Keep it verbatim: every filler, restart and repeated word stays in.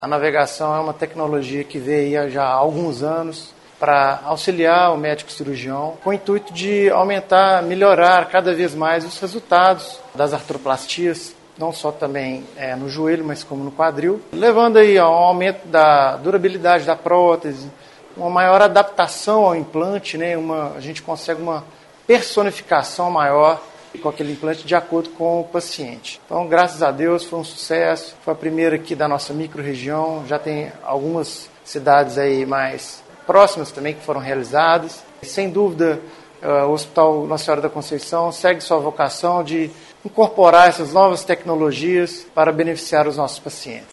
A navegação é uma tecnologia que veio já há alguns anos para auxiliar o médico cirurgião com o intuito de aumentar, melhorar cada vez mais os resultados das artroplastias, não só também é, no joelho, mas como no quadril, levando aí ao aumento da durabilidade da prótese, uma maior adaptação ao implante, né? Uma, a gente consegue uma personificação maior com aquele implante de acordo com o paciente. Então, graças a Deus, foi um sucesso. Foi a primeira aqui da nossa micro-região. Já tem algumas cidades aí mais próximas também que foram realizadas. Sem dúvida, o Hospital Nossa Senhora da Conceição segue sua vocação de incorporar essas novas tecnologias para beneficiar os nossos pacientes.